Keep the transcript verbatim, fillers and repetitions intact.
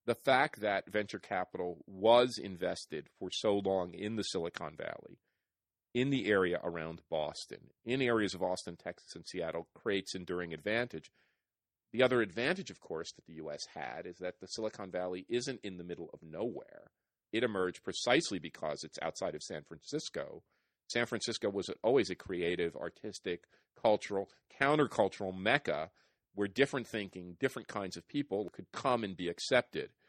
the fact that venture capital was invested for so long in the Silicon Valley, in the area around Boston, in areas of Austin, Texas, and Seattle, creates enduring advantage. The other advantage, of course, that the U S had is that the Silicon Valley isn't in the middle of nowhere. It emerged precisely because it's outside of San Francisco. San Francisco was always a creative, artistic, cultural, countercultural mecca where different thinking, different kinds of people could come and be accepted.